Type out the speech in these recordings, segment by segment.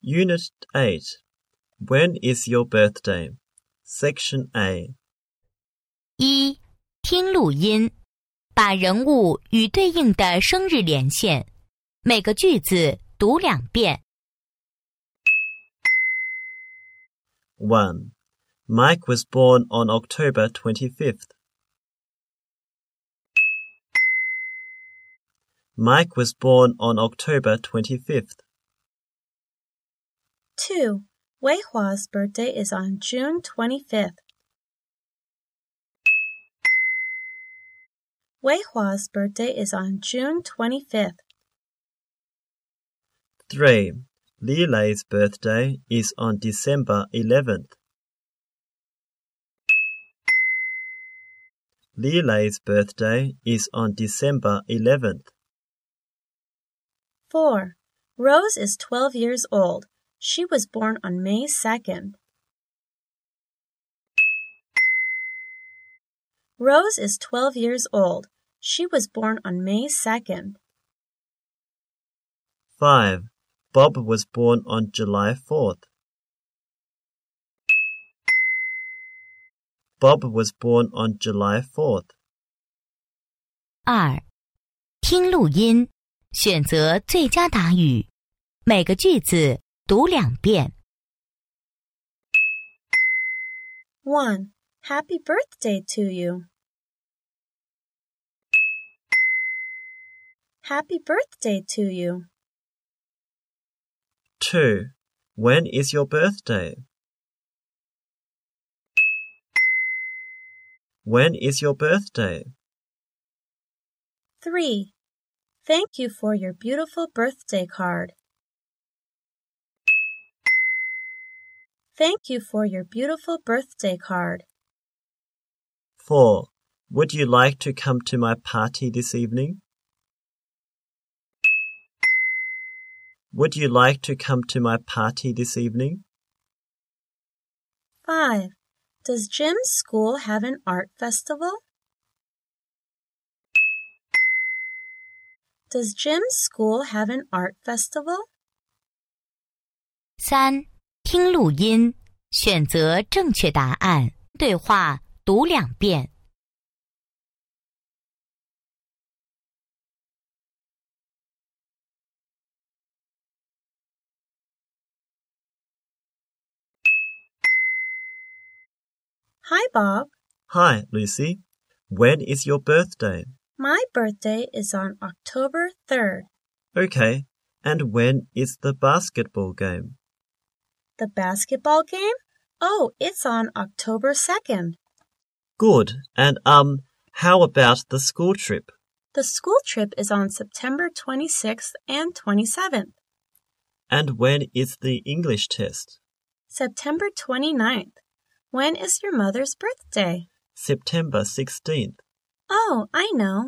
Unit 8. When is your birthday? Section A. 1. 听录音，把人物与对应的生日连线，每个句子读2遍。 1. Mike was born on October 25th. Mike was born on October 25th. 2. Wei Hua's birthday is on June 25th. Wei Hua's birthday is on June 25th. 3. Li Lei's birthday is on December 11th. Li Lei's birthday is on December 11th. 4. Rose is 12 years old. She was born on May 2nd. Rose is 12 years old. She was born on May 2nd. 5. Bob was born on July 4th. Bob was born on July 4th. 2. 听录音，选择最佳答语，每个句子读2遍。 1. Happy birthday to you. Happy birthday to you. 2. When is your birthday? When is your birthday? 3. Thank you for your beautiful birthday card. Thank you for your beautiful birthday card. 4. Would you like to come to my party this evening? Would you like to come to my party this evening? 5. Does Jim's school have an art festival? Does Jim's school have an art festival? 3. 听录音，选择正确答案，对话读2遍。 Hi, Bob. Hi, Lucy. When is your birthday? My birthday is on October 3rd. Okay, and when is the basketball game? The basketball game? Oh, it's on October 2nd. Good, and how about the school trip? The school trip is on September 26th and 27th. And when is the English test? September 29th. When is your mother's birthday? September 16th. Oh, I know.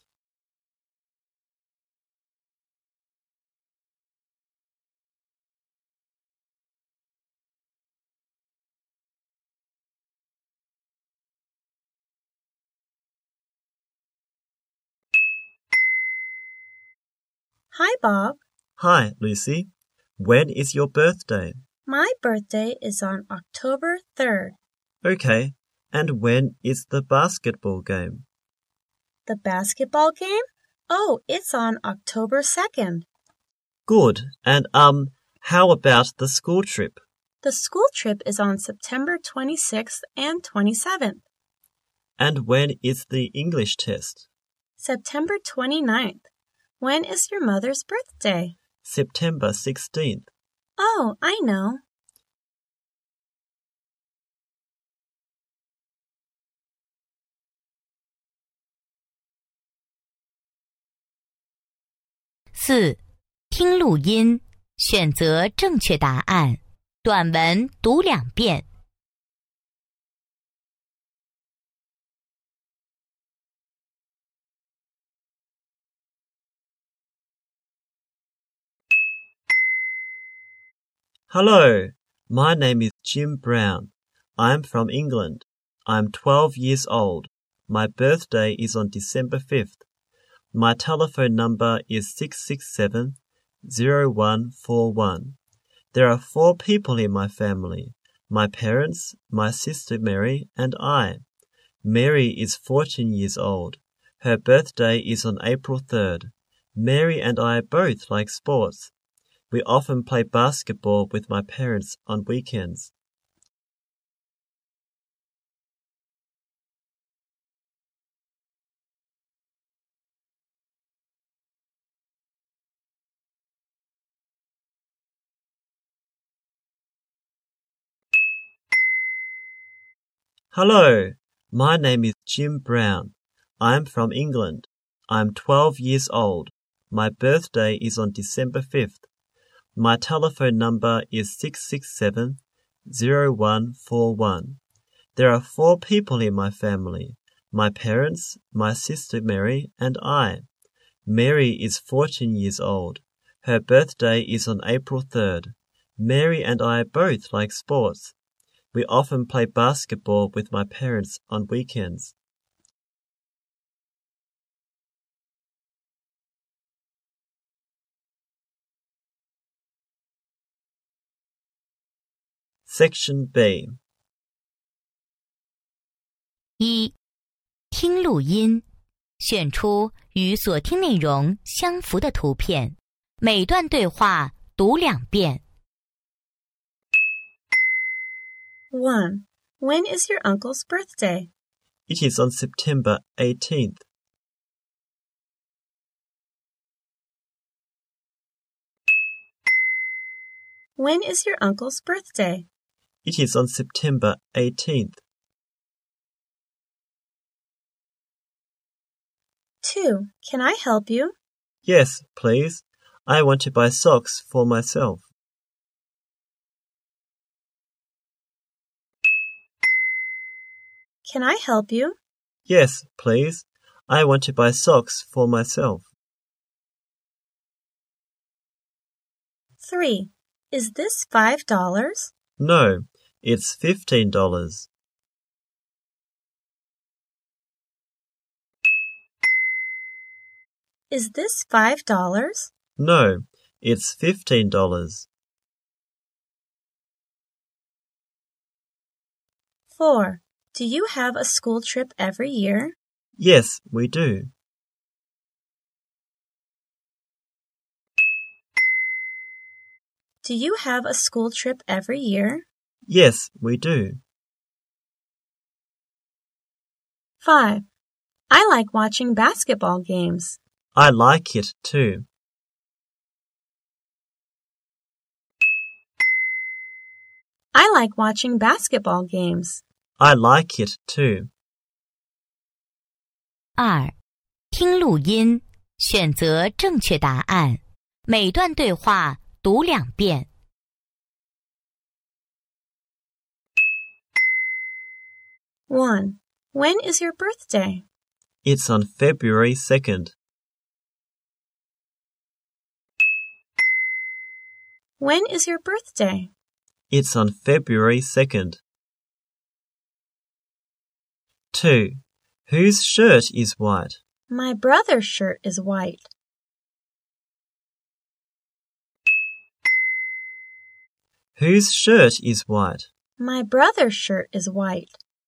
Hi, Bob. Hi, Lucy. When is your birthday? My birthday is on October 3rd. Okay, and when is the basketball game? The basketball game? Oh, it's on October 2nd. Good, and how about the school trip? The school trip is on September 26th and 27th. And when is the English test? September 29th. When is your mother's birthday? September 16th. Oh, I know. 4. 听录音，选择正确答案，短文读2遍。 Hello, my name is Jim Brown. I'm from England. I'm 12 years old. My birthday is on December 5th. My telephone number is 667-0141. There are 4 people in my family. My parents, my sister Mary, and I. Mary is 14 years old. Her birthday is on April 3rd. Mary and I both like sports. We often play basketball with my parents on weekends. Hello, my name is Jim Brown. I'm from England. I'm 12 years old. My birthday is on December 5th. My telephone number is 667-0141. There are 4 people in my family. My parents, my sister Mary, and I. Mary is 14 years old. Her birthday is on April 3rd. Mary and I both like sports. We often play basketball with my parents on weekends. Section B. 1. 听录音，选出与所听内容相符的图片，每段对话读2遍。 1. When is your uncle's birthday? It is on September 18th. When is your uncle's birthday? It is on September 18th. 2. Can I help you? Yes, please. I want to buy socks for myself. Can I help you? Yes, please. I want to buy socks for myself. 3. Is this $5? No, it's $15. Is this $5? No, it's $15. 4. Do you have a school trip every year? Yes, we do. Do you have a school trip every year? Yes, we do. 5. I like watching basketball games. I like it too. I like watching basketball games. I like it too. 2. 听录音，选择正确答案，每段对话读2遍。 1. When is your birthday? It's on February 2nd. When is your birthday? It's on February 2nd. 2. Whose shirt is white? My brother's shirt is white. Whose shirt is white? My brother's shirt is white.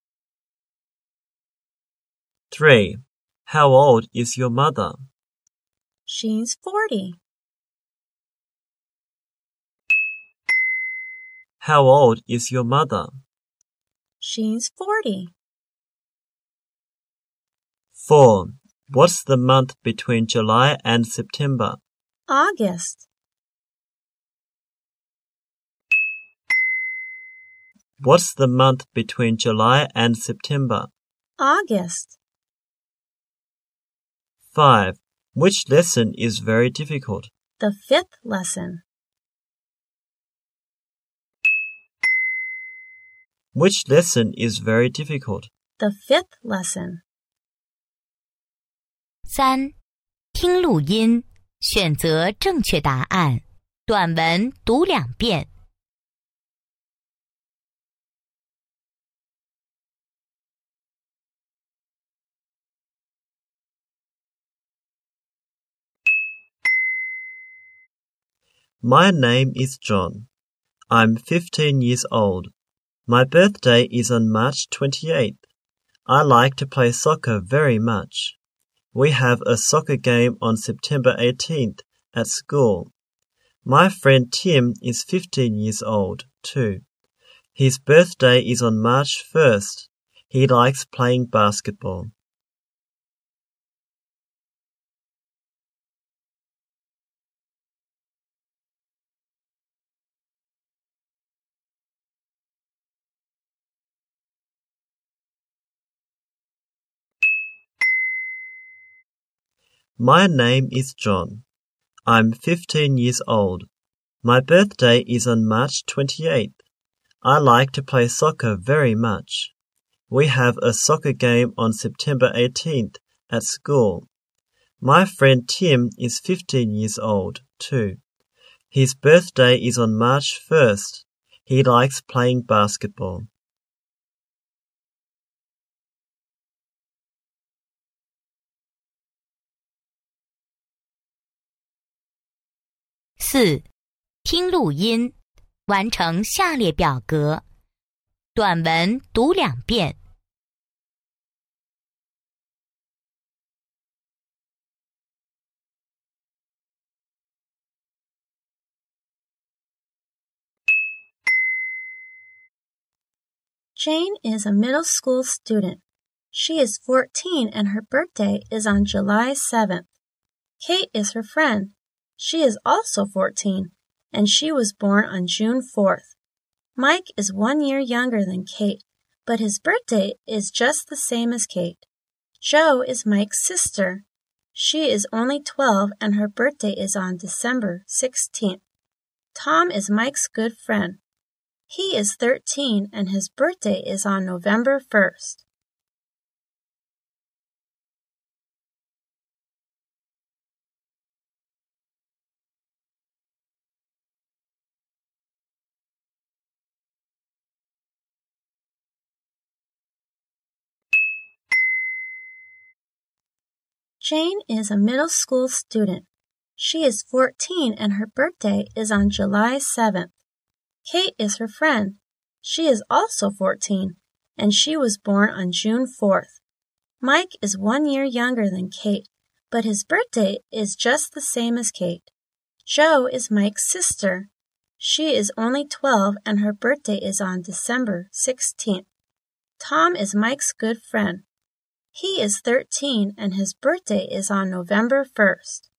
3. How old is your mother? She's 40. How old is your mother? She's 40. 4. What's the month between July and September? August. What's the month between July and September? August. 5. Which lesson is very difficult? The 5th lesson. Which lesson is very difficult? The 5th lesson. 3. 听录音，选择正确答案，短文读2遍。 My name is John. I'm 15 years old. My birthday is on March 28th. I like to play soccer very much. We have a soccer game on September 18th at school. My friend Tim is 15 years old, too. His birthday is on March 1st. He likes playing basketball. My name is John. I'm 15 years old. My birthday is on March 28th. I like to play soccer very much. We have a soccer game on September 18th at school. My friend Tim is 15 years old, too. His birthday is on March 1st. He likes playing basketball. 4. 听录音，完成下列表格。短文读2遍。 Jane is a middle school student. She is 14 and her birthday is on July 7th. Kate is her friend. She is also 14 and she was born on June 4th. Mike is 1 year younger than Kate, but his birthday is just the same as Kate. Jo is Mike's sister. She is only 12 and her birthday is on December 16th. Tom is Mike's good friend. He is 13 and his birthday is on November 1st. Jane is a middle school student. She is 14 and her birthday is on July 7th. Kate is her friend. She is also 14 and she was born on June 4th. Mike is 1 year younger than Kate, but his birthday is just the same as Kate. Jo is Mike's sister. She is only 12 and her birthday is on December 16th. Tom is Mike's good friend. He is 13 and his birthday is on November 1st.